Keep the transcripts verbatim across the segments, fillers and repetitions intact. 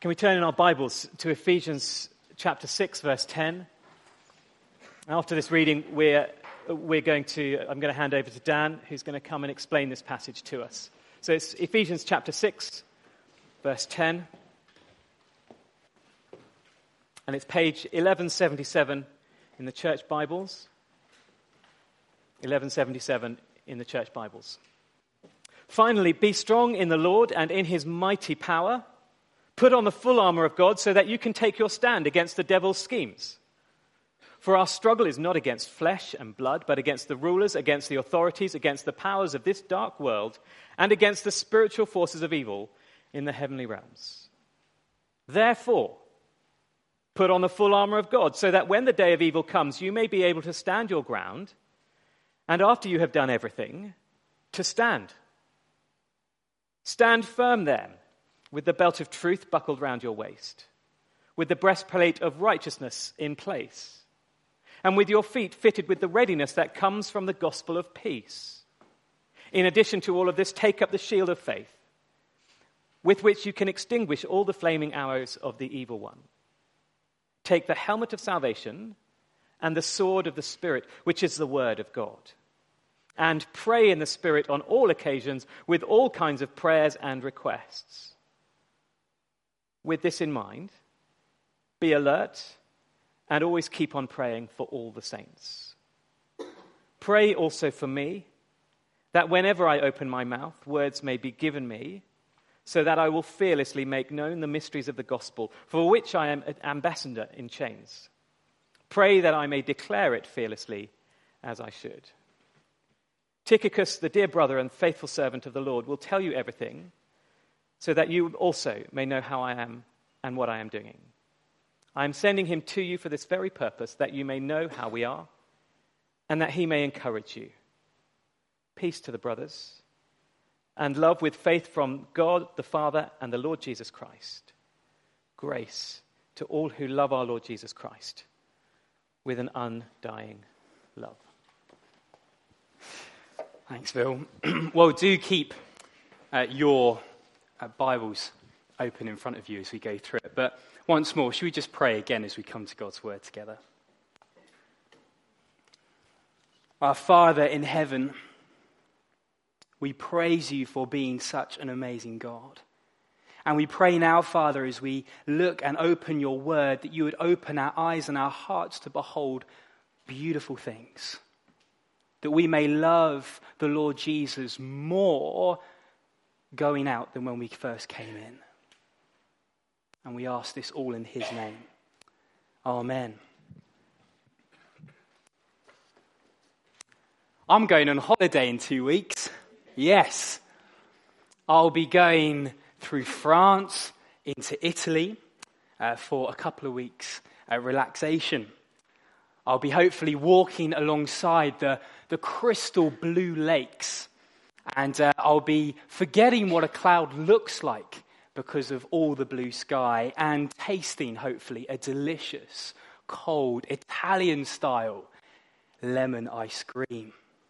Can we turn in our Bibles to Ephesians chapter six, verse ten? After this reading, we're, we're going to, I'm going to hand over to Dan, who's going to come and explain this passage to us. So it's Ephesians chapter six, verse ten. And it's page eleven seventy-seven in the church Bibles. eleven seventy-seven in the church Bibles. Finally, be strong in the Lord and in his mighty power. Put on the full armor of God so that you can take your stand against the devil's schemes. For our struggle is not against flesh and blood, but against the rulers, against the authorities, against the powers of this dark world, and against the spiritual forces of evil in the heavenly realms. Therefore, put on the full armor of God so that when the day of evil comes, you may be able to stand your ground, and after you have done everything, to stand. Stand firm then, with the belt of truth buckled round your waist, with the breastplate of righteousness in place, and with your feet fitted with the readiness that comes from the gospel of peace. In addition to all of this, take up the shield of faith, with which you can extinguish all the flaming arrows of the evil one. Take the helmet of salvation and the sword of the Spirit, which is the word of God. And pray in the Spirit on all occasions with all kinds of prayers and requests. With this in mind, be alert and always keep on praying for all the saints. Pray also for me, that whenever I open my mouth, words may be given me, so that I will fearlessly make known the mysteries of the gospel, for which I am an ambassador in chains. Pray that I may declare it fearlessly as I should. Tychicus, the dear brother and faithful servant of the Lord, will tell you everything, so that you also may know how I am and what I am doing. I am sending him to you for this very purpose, that you may know how we are, and that he may encourage you. Peace to the brothers, and love with faith from God the Father and the Lord Jesus Christ. Grace to all who love our Lord Jesus Christ with an undying love. Thanks, Phil. Well, do keep uh, your uh, Bibles open in front of you as we go through it. But once more, should we just pray again as we come to God's word together? Our Father in heaven, we praise you for being such an amazing God. And we pray now, Father, as we look and open your word, that you would open our eyes and our hearts to behold beautiful things. That we may love the Lord Jesus more going out than when we first came in. And we ask this all in his name. Amen. I'm going on holiday in two weeks. Yes. I'll be going through France into Italy uh, for a couple of weeks uh, relaxation. I'll be hopefully walking alongside the, the crystal blue lakes. And uh, I'll be forgetting what a cloud looks like because of all the blue sky, and tasting, hopefully, a delicious, cold, Italian-style lemon ice cream.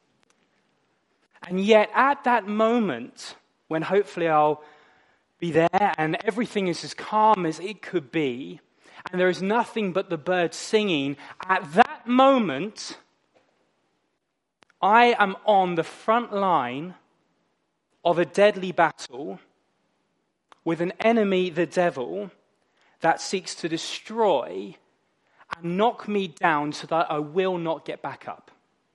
And yet, at that moment, when hopefully I'll be there and everything is as calm as it could be, and there is nothing but the birds singing, at that moment, I am on the front line of a deadly battle with an enemy, the devil, that seeks to destroy and knock me down so that I will not get back up.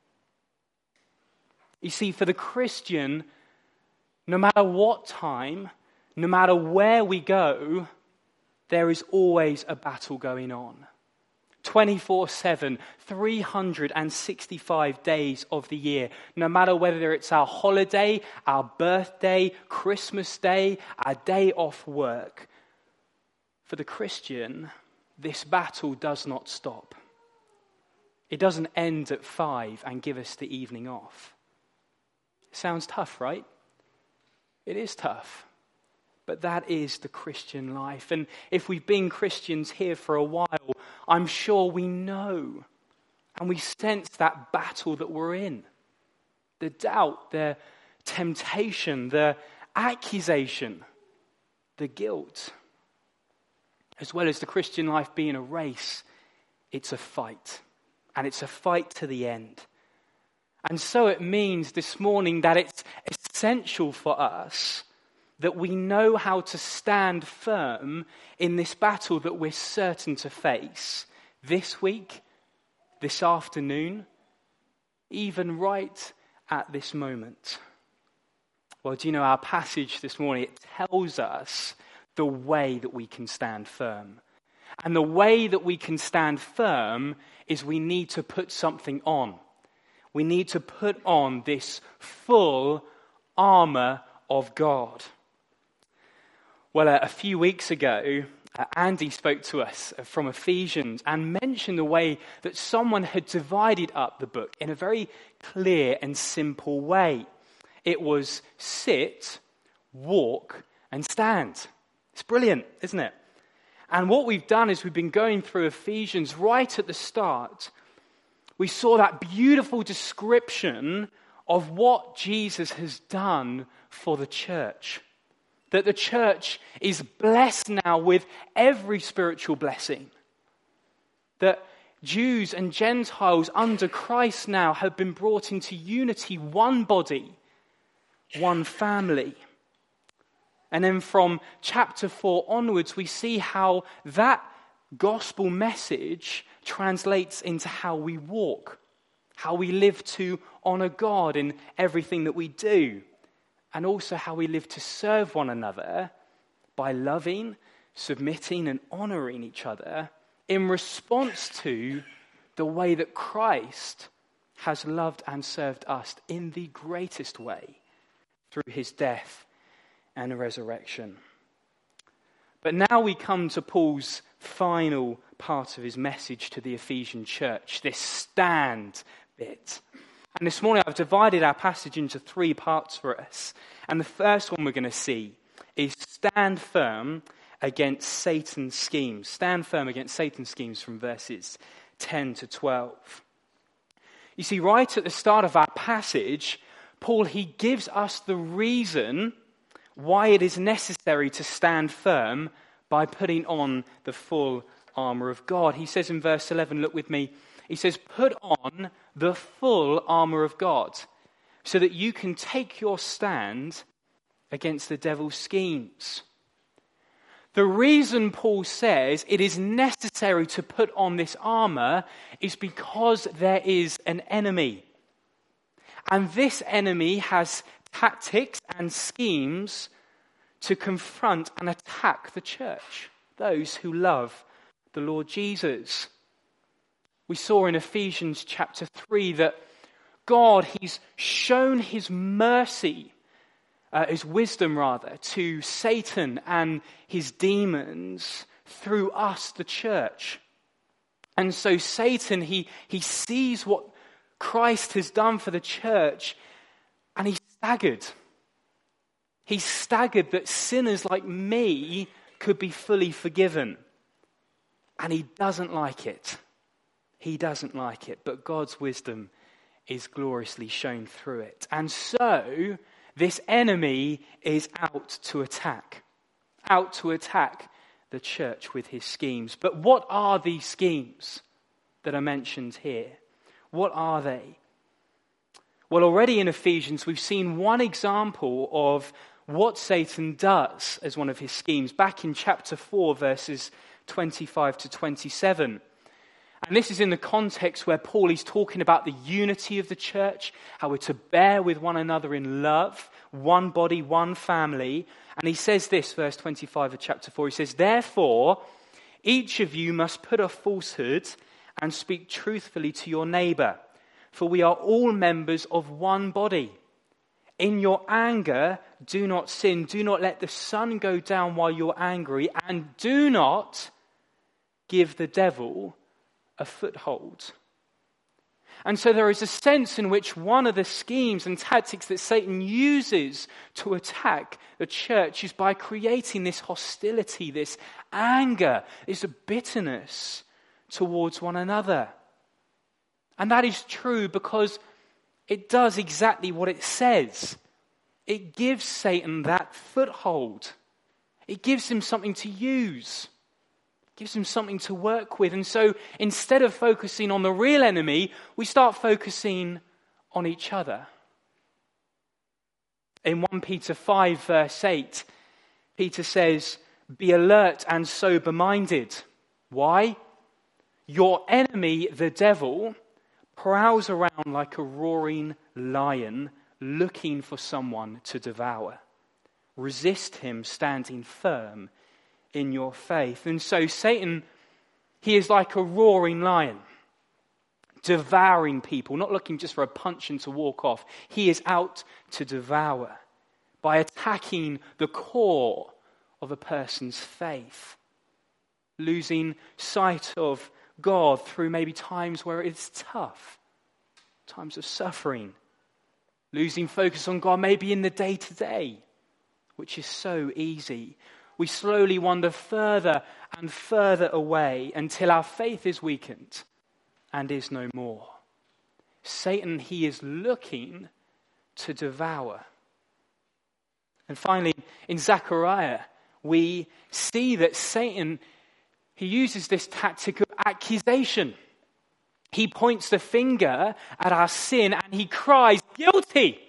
You see, for the Christian, no matter what time, no matter where we go, there is always a battle going on. twenty-four seven, three hundred sixty-five days of the year. No matter whether it's our holiday, our birthday, Christmas Day, our day off work. For the Christian, this battle does not stop. It doesn't end at five and give us the evening off. Sounds tough, right? It is tough. But that is the Christian life. And if we've been Christians here for a while, I'm sure we know and we sense that battle that we're in. The doubt, the temptation, the accusation, the guilt. As well as the Christian life being a race, it's a fight. And it's a fight to the end. And so it means this morning that it's essential for us that we know how to stand firm in this battle that we're certain to face this week, this afternoon, even right at this moment. Well, do you know our passage this morning, it tells us the way that we can stand firm. And the way that we can stand firm is we need to put something on. We need to put on this full armor of God. Well, uh, a few weeks ago, uh, Andy spoke to us from Ephesians and mentioned the way that someone had divided up the book in a very clear and simple way. It was sit, walk, and stand. It's brilliant, isn't it? And what we've done is we've been going through Ephesians right at the start. We saw that beautiful description of what Jesus has done for the church. That the church is blessed now with every spiritual blessing. That Jews and Gentiles under Christ now have been brought into unity, one body, one family. And then from chapter four onwards, we see how that gospel message translates into how we walk, how we live to honor God in everything that we do, and also how we live to serve one another by loving, submitting, and honoring each other in response to the way that Christ has loved and served us in the greatest way through his death and resurrection. But now we come to Paul's final part of his message to the Ephesian church, this stand bit. And this morning I've divided our passage into three parts for us. And the first one we're going to see is stand firm against Satan's schemes. Stand firm against Satan's schemes from verses ten to twelve. You see, right at the start of our passage, Paul, he gives us the reason why it is necessary to stand firm by putting on the full armor of God. He says in verse eleven, look with me, he says, put on the full armor of God so that you can take your stand against the devil's schemes. The reason Paul says it is necessary to put on this armor is because there is an enemy. And this enemy has tactics and schemes to confront and attack the church, those who love the Lord Jesus. We saw in Ephesians chapter three that God, he's shown his mercy, uh, his wisdom rather, to Satan and his demons through us, the church. And so Satan, he, he sees what Christ has done for the church, and he's staggered. He's staggered that sinners like me could be fully forgiven. And he doesn't like it. He doesn't like it. But God's wisdom is gloriously shown through it. And so, this enemy is out to attack. Out to attack the church with his schemes. But what are these schemes that are mentioned here? What are they? Well, already in Ephesians, we've seen one example of what Satan does as one of his schemes, back in chapter four, verses twenty-five to twenty-seven. And this is in the context where Paul is talking about the unity of the church, how we're to bear with one another in love, one body, one family. And he says this, verse twenty-five of chapter four, he says, therefore, each of you must put off falsehood and speak truthfully to your neighbor, for we are all members of one body. In your anger, do not sin. Do not let the sun go down while you're angry, and do not give the devil a foothold. And so there is a sense in which one of the schemes and tactics that Satan uses to attack the church is by creating this hostility, this anger, this bitterness towards one another. And that is true because it does exactly what it says. It gives Satan that foothold. It gives him something to use. gives him something to work with. And so instead of focusing on the real enemy, we start focusing on each other. In First Peter five, verse eight, Peter says, "Be alert and sober-minded." Why? "Your enemy, the devil, prowls around like a roaring lion, looking for someone to devour. Resist him, standing firm in your faith." And so Satan, he is like a roaring lion, devouring people, not looking just for a punch and to walk off. He is out to devour by attacking the core of a person's faith, losing sight of God through maybe times where it's tough, times of suffering, losing focus on God maybe in the day-to-day, which is so easy. We slowly wander further and further away until our faith is weakened and is no more. Satan, he is looking to devour. And finally, in Zechariah, we see that Satan, he uses this tactic of accusation. He points the finger at our sin and he cries, "Guilty!"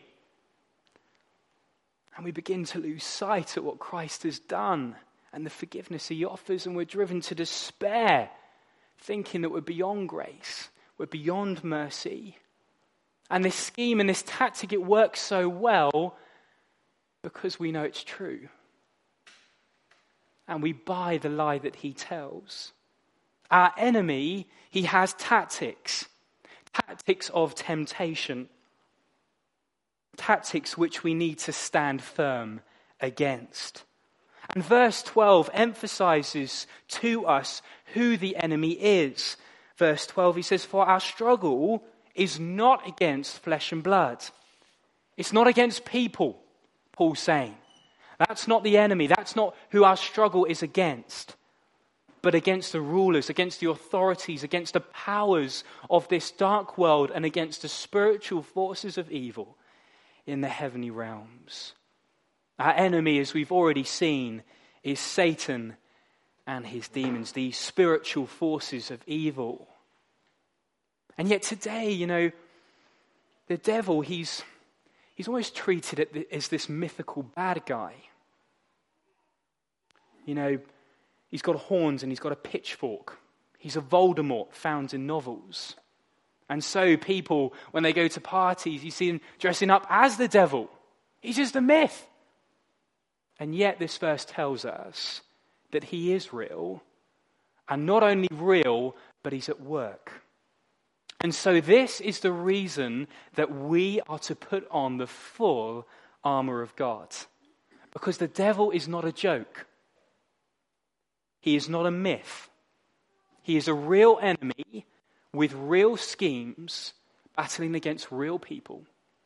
And we begin to lose sight at what Christ has done and the forgiveness he offers, and we're driven to despair, thinking that we're beyond grace, we're beyond mercy. And this scheme and this tactic, it works so well because we know it's true. And we buy the lie that he tells. Our enemy, he has tactics, tactics of temptation, tactics which we need to stand firm against. And verse twelve emphasizes to us who the enemy is. Verse twelve, he says, "For our struggle is not against flesh and blood." It's not against people, Paul's saying. That's not the enemy. That's not who our struggle is against. But against the rulers, against the authorities, against the powers of this dark world, and against the spiritual forces of evil in the heavenly realms. Our enemy, as we've already seen, is Satan and his demons, these spiritual forces of evil. And yet today, you know, the devil, he's he's always treated as this mythical bad guy. You know, he's got horns and he's got a pitchfork. He's a Voldemort found in novels. And so people, when they go to parties, you see them dressing up as the devil. He's just a myth. And yet this verse tells us that he is real. And not only real, but he's at work. And so this is the reason that we are to put on the full armor of God. Because the devil is not a joke. He is not a myth. He is a real enemy with real schemes, battling against real people.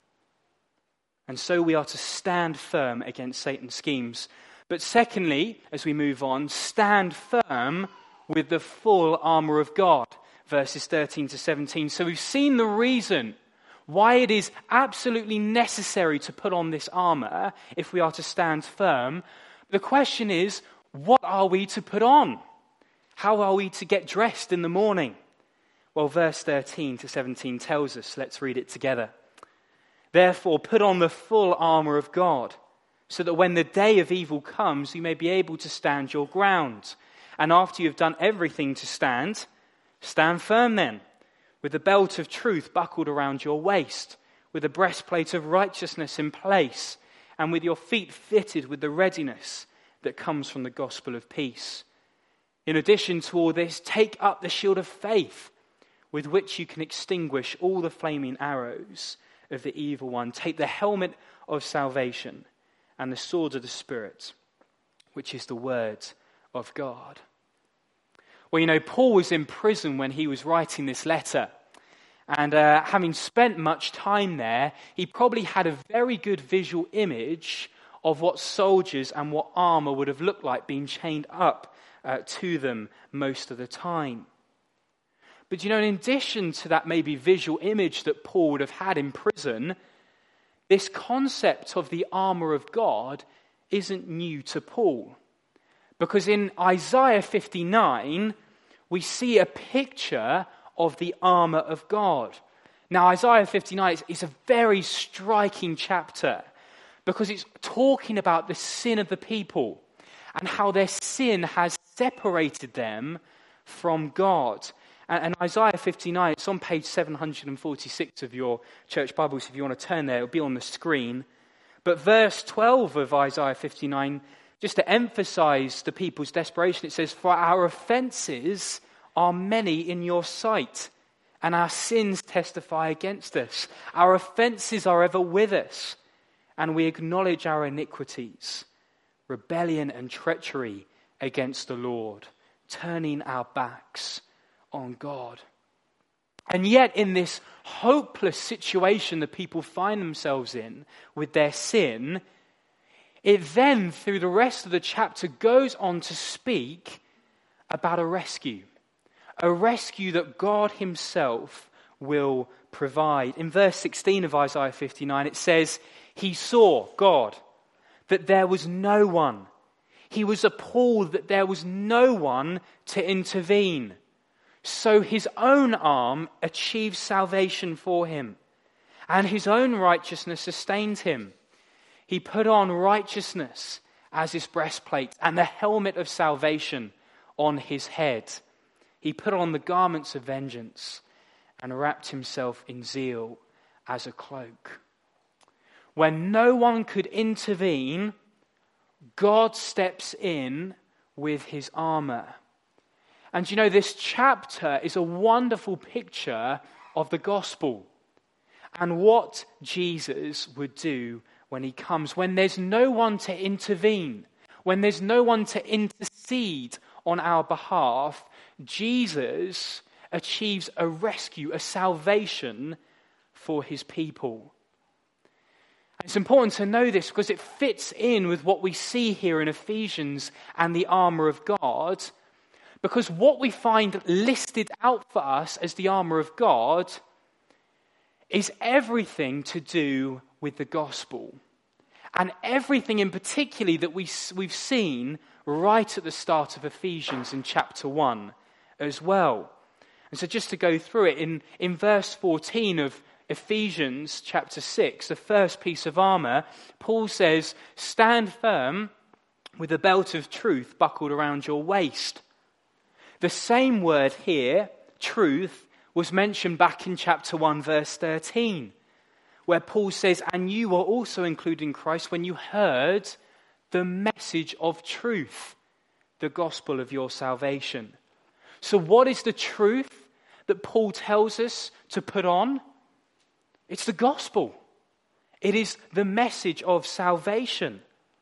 And so we are to stand firm against Satan's schemes. But secondly, as we move on, stand firm with the full armor of God. Verses thirteen to seventeen. So we've seen the reason why it is absolutely necessary to put on this armor if we are to stand firm. The question is, what are we to put on? How are we to get dressed in the morning? Well, verse thirteen to seventeen tells us. Let's read it together. "Therefore, put on the full armor of God, so that when the day of evil comes, you may be able to stand your ground. And after you have done everything to stand, stand firm then, with the belt of truth buckled around your waist, with the breastplate of righteousness in place, and with your feet fitted with the readiness that comes from the gospel of peace. In addition to all this, take up the shield of faith, with which you can extinguish all the flaming arrows of the evil one. Take the helmet of salvation and the sword of the Spirit, which is the word of God." Well, you know, Paul was in prison when he was writing this letter. And uh, having spent much time there, he probably had a very good visual image of what soldiers and what armor would have looked like being chained up uh, to them most of the time. But you know, in addition to that maybe visual image that Paul would have had in prison, this concept of the armor of God isn't new to Paul. Because in Isaiah fifty-nine, we see a picture of the armor of God. Now, Isaiah fifty-nine is, is a very striking chapter because it's talking about the sin of the people and how their sin has separated them from God. And, and Isaiah fifty-nine, it's on page seven hundred forty-six of your church Bibles. If you want to turn there, it'll be on the screen. But verse twelve of Isaiah fifty-nine, just to emphasize the people's desperation, it says, "For our offenses are many in your sight, and our sins testify against us. Our offenses are ever with us, and we acknowledge our iniquities, rebellion and treachery against the Lord, turning our backs on God." And yet in this hopeless situation the people find themselves in with their sin, it then, through the rest of the chapter, goes on to speak about a rescue. A rescue that God himself will provide. In verse sixteen of Isaiah fifty-nine, it says, "He saw," God, "that there was no one. He was appalled that there was no one to intervene. So his own arm achieved salvation for him, and his own righteousness sustained him. He put on righteousness as his breastplate and the helmet of salvation on his head. He put on the garments of vengeance and wrapped himself in zeal as a cloak." When no one could intervene, God steps in with his armor. And you know, this chapter is a wonderful picture of the gospel and what Jesus would do when he comes. When there's no one to intervene, when there's no one to intercede on our behalf, Jesus achieves a rescue, a salvation for his people. It's important to know this because it fits in with what we see here in Ephesians and the armor of God. Because what we find listed out for us as the armor of God is everything to do with the gospel. And everything in particular that we, we've seen right at the start of Ephesians in chapter one as well. And so just to go through it, in, in verse fourteen of Ephesians chapter six, the first piece of armor, Paul says, "Stand firm with the belt of truth buckled around your waist." The same word here, truth, was mentioned back in chapter one, verse thirteen, where Paul says, "And you were also included in Christ when you heard the message of truth, the gospel of your salvation." So what is the truth that Paul tells us to put on? It's the gospel. It is the message of salvation.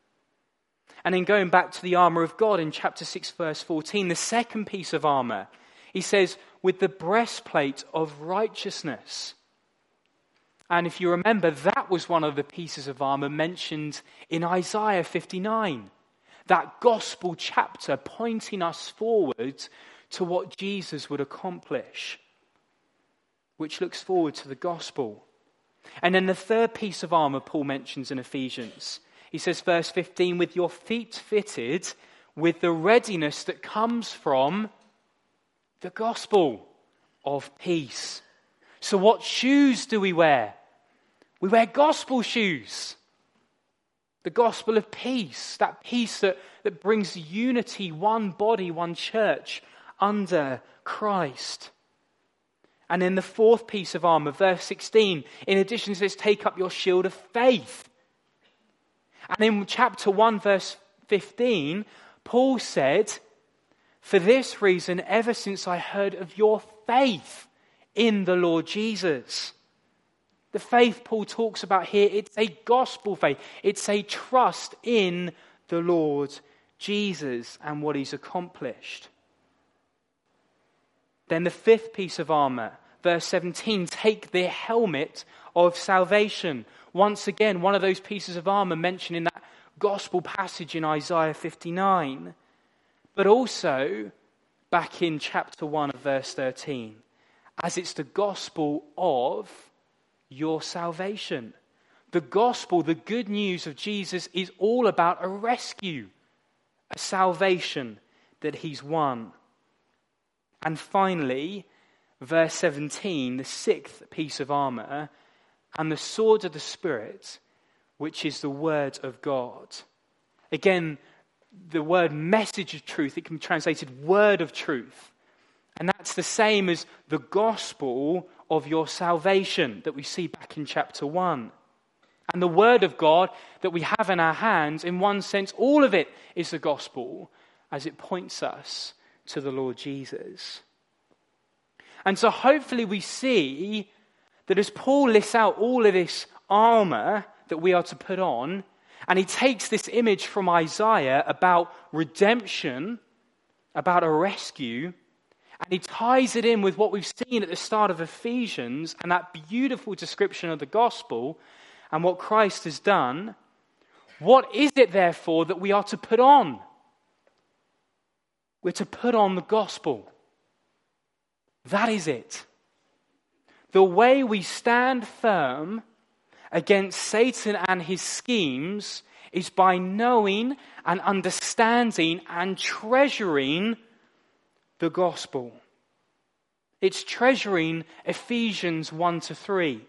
And then going back to the armor of God in chapter six, verse fourteen, the second piece of armor, he says, "with the breastplate of righteousness." And if you remember, that was one of the pieces of armor mentioned in Isaiah fifty-nine. That gospel chapter pointing us forward to what Jesus would accomplish, which looks forward to the gospel. And then the third piece of armor Paul mentions in Ephesians, he says, verse fifteen, "with your feet fitted with the readiness that comes from the gospel of peace." So what shoes do we wear? We wear gospel shoes. The gospel of peace, that peace that, that brings unity, one body, one church under Christ. And then the fourth piece of armor, verse sixteen, in addition to this, "take up your shield of faith." And in chapter one, verse fifteen, Paul said, "For this reason, ever since I heard of your faith in the Lord Jesus." The faith Paul talks about here, it's a gospel faith. It's a trust in the Lord Jesus and what he's accomplished. Then the fifth piece of armor, verse seventeen, "take the helmet of salvation." Once again, one of those pieces of armor mentioned in that gospel passage in Isaiah fifty-nine. But also back in chapter one of verse thirteen, as it's the gospel of your salvation. The gospel, the good news of Jesus, is all about a rescue. a salvation that he's won. And finally, verse seventeen, the sixth piece of armor, and the sword of the Spirit, which is the word of God. Again, the word message of truth, it can be translated word of truth. And that's the same as the gospel of your salvation that we see back in chapter one. And the word of God that we have in our hands, in one sense, all of it is the gospel as it points us to the Lord Jesus. And so hopefully we see that as Paul lists out all of this armor that we are to put on, and he takes this image from Isaiah about redemption, about a rescue, and he ties it in with what we've seen at the start of Ephesians and that beautiful description of the gospel and what Christ has done. What is it, therefore, that we are to put on? We're to put on the gospel. That is it. The way we stand firm against Satan and his schemes is by knowing and understanding and treasuring the gospel. It's treasuring Ephesians one to three.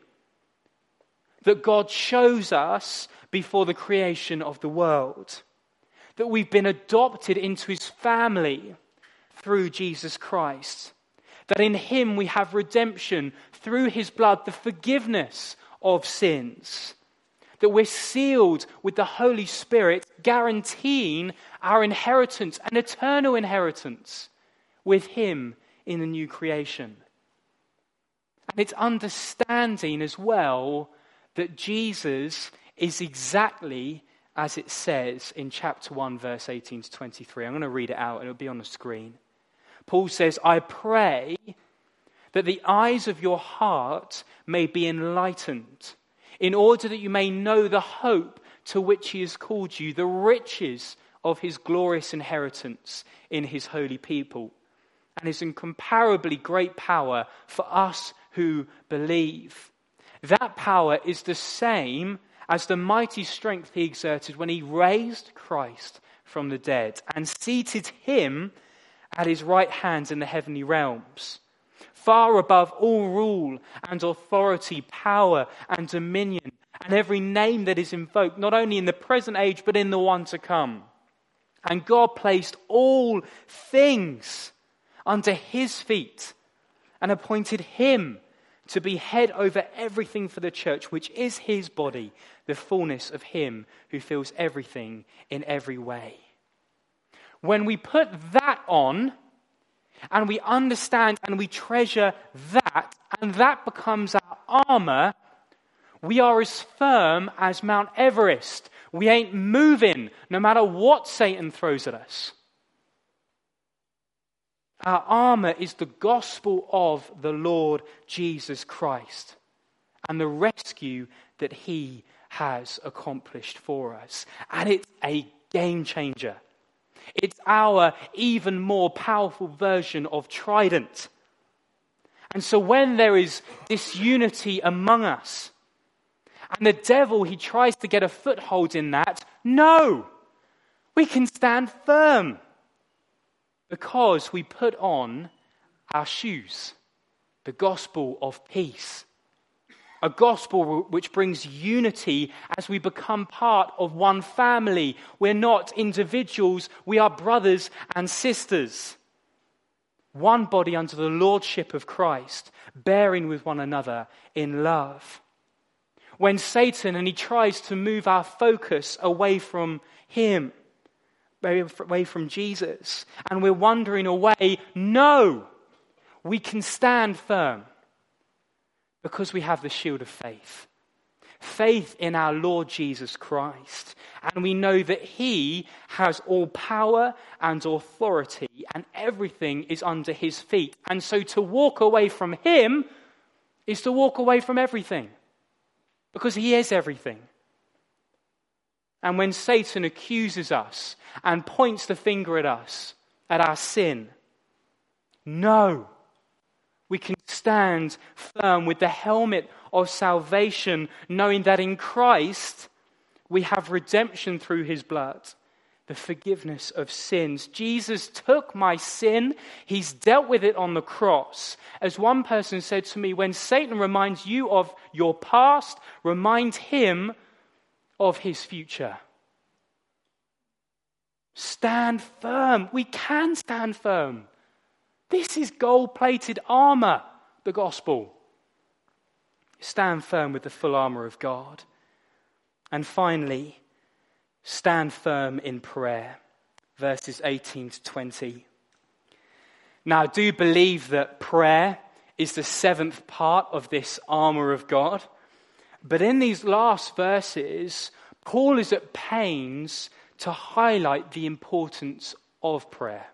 That God chose us before the creation of the world. That we've been adopted into his family through Jesus Christ. That in him we have redemption through his blood, the forgiveness of sins. That we're sealed with the Holy Spirit, guaranteeing our inheritance, an eternal inheritance, with him in the new creation. And it's understanding as well that Jesus is exactly as it says in chapter one, verse eighteen to twenty-three. I'm going to read it out and it'll be on the screen. Paul says, I pray that the eyes of your heart may be enlightened, in order that you may know the hope to which he has called you, the riches of his glorious inheritance in his holy people, and his incomparably great power for us who believe. That power is the same as the mighty strength he exerted when he raised Christ from the dead and seated him at his right hand in the heavenly realms, far above all rule and authority, power and dominion, and every name that is invoked, not only in the present age, but in the one to come. And God placed all things under his feet and appointed him to be head over everything for the church, which is his body, the fullness of him who fills everything in every way. When we put that on, and we understand and we treasure that, and that becomes our armor, we are as firm as Mount Everest. We ain't moving, no matter what Satan throws at us. Our armor is the gospel of the Lord Jesus Christ and the rescue that he has accomplished for us. And it's a game changer. It's our even more powerful version of Trident. And so when there is disunity among us, and the devil, he tries to get a foothold in that, no, we can stand firm because we put on our shoes, the gospel of peace. A gospel which brings unity as we become part of one family. We're not individuals, we are brothers and sisters. One body under the lordship of Christ, bearing with one another in love. When Satan, and he tries to move our focus away from him, away from Jesus, and we're wandering away, no, we can stand firm. Because we have the shield of faith. Faith in our Lord Jesus Christ. And we know that he has all power and authority and everything is under his feet. And so to walk away from him is to walk away from everything. Because he is everything. And when Satan accuses us and points the finger at us, at our sin, no. We can stand firm with the helmet of salvation, knowing that in Christ we have redemption through his blood, the forgiveness of sins. Jesus took my sin. He's dealt with it on the cross. As one person said to me, when Satan reminds you of your past, remind him of his future. Stand firm. We can stand firm. This is gold-plated armor, the gospel. Stand firm with the full armor of God. And finally, stand firm in prayer. Verses eighteen to twenty. Now, I do believe that prayer is the seventh part of this armor of God. But in these last verses, Paul is at pains to highlight the importance of prayer.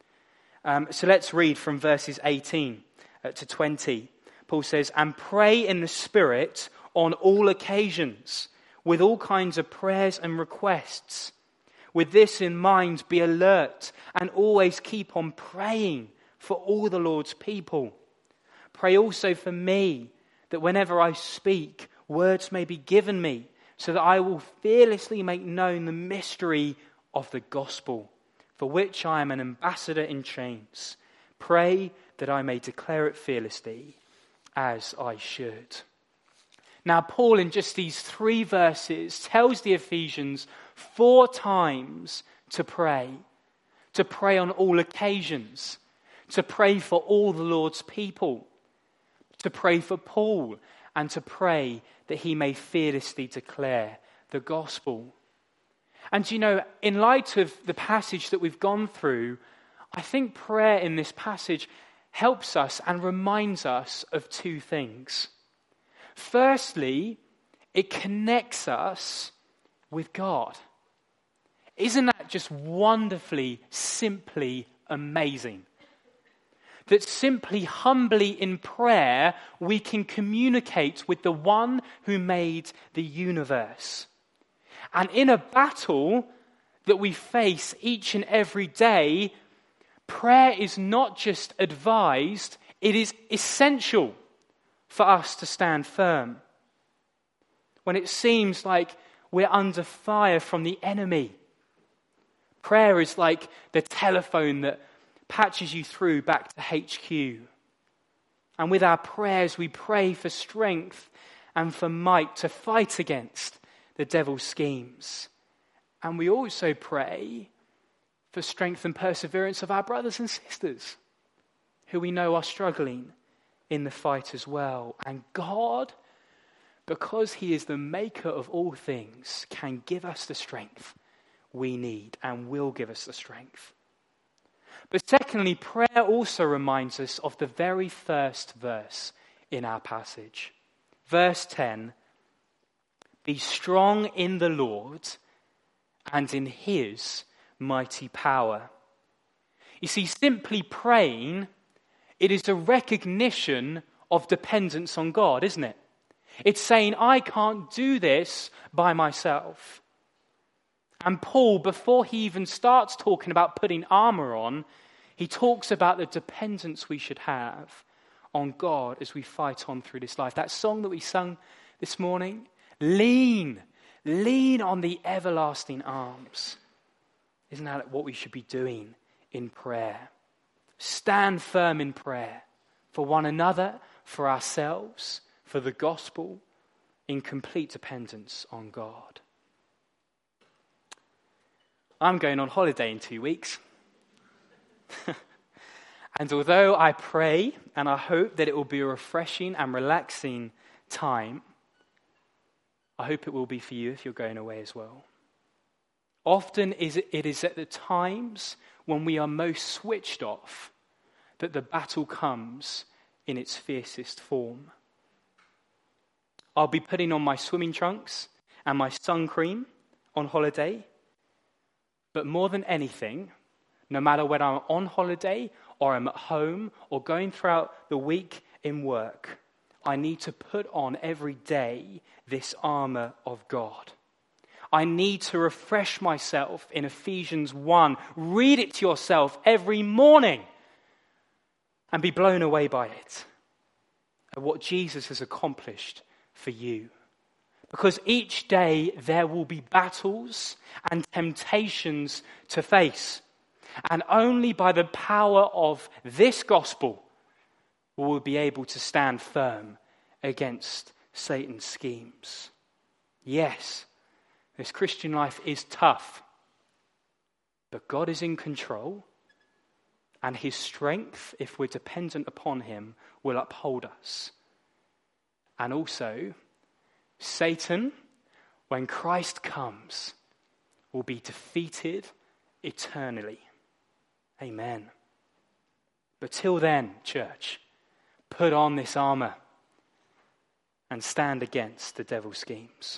Um, so let's read from verses eighteen to twenty. Paul says, "And pray in the Spirit on all occasions, with all kinds of prayers and requests. With this in mind, be alert and always keep on praying for all the Lord's people. Pray also for me, that whenever I speak, words may be given me, so that I will fearlessly make known the mystery of the gospel, for which I am an ambassador in chains. Pray that I may declare it fearlessly, as I should." Now, Paul, in just these three verses, tells the Ephesians four times to pray. To pray on all occasions. To pray for all the Lord's people. To pray for Paul. And to pray that he may fearlessly declare the gospel. And you know, in light of the passage that we've gone through, I think prayer in this passage helps us and reminds us of two things. Firstly, it connects us with God. Isn't that just wonderfully, simply amazing? That simply, humbly in prayer, we can communicate with the one who made the universe. And in a battle that we face each and every day, prayer is not just advised, it is essential for us to stand firm. When it seems like we're under fire from the enemy, prayer is like the telephone that patches you through back to H Q. And with our prayers, we pray for strength and for might to fight against the devil's schemes. And we also pray for strength and perseverance of our brothers and sisters who we know are struggling in the fight as well. And God, because he is the maker of all things, can give us the strength we need and will give us the strength. But secondly, prayer also reminds us of the very first verse in our passage. Verse ten, "Be strong in the Lord and in his mighty power." You see, simply praying, it is a recognition of dependence on God, isn't it? It's saying, I can't do this by myself. And Paul, before he even starts talking about putting armor on, he talks about the dependence we should have on God as we fight on through this life. That song that we sung this morning, lean, lean on the everlasting arms. Isn't that what we should be doing in prayer? Stand firm in prayer for one another, for ourselves, for the gospel, in complete dependence on God. I'm going on holiday in two weeks. And although I pray and I hope that it will be a refreshing and relaxing time, I hope it will be for you if you're going away as well. Often it is at the times when we are most switched off that the battle comes in its fiercest form. I'll be putting on my swimming trunks and my sun cream on holiday. But more than anything, no matter whether I'm on holiday or I'm at home or going throughout the week in work, I need to put on every day this armor of God. I need to refresh myself in Ephesians one. Read it to yourself every morning and be blown away by it, at what Jesus has accomplished for you. Because each day there will be battles and temptations to face. And only by the power of this gospel will we be able to stand firm against Satan's schemes. Yes, this Christian life is tough, but God is in control, and his strength, if we're dependent upon him, will uphold us. And also, Satan, when Christ comes, will be defeated eternally. Amen. But till then, church, put on this armor and stand against the devil's schemes.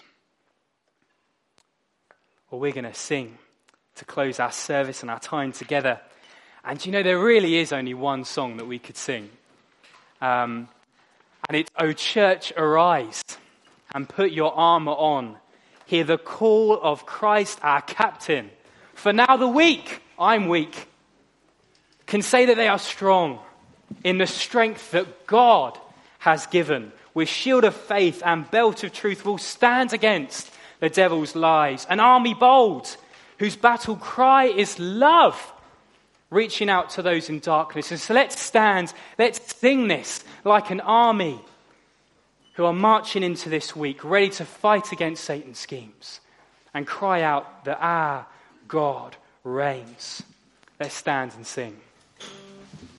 Well, we're going to sing to close our service and our time together. And you know, there really is only one song that we could sing. Um, and it's, "O church, arise and put your armor on. Hear the call of Christ our captain. For now the weak," I'm weak, "can say that they are strong in the strength that God has given. With shield of faith and belt of truth will stand against the devil's lies. An army bold, whose battle cry is love, reaching out to those in darkness." And so let's stand, let's sing this like an army who are marching into this week, ready to fight against Satan's schemes, and cry out that our God reigns. Let's stand and sing.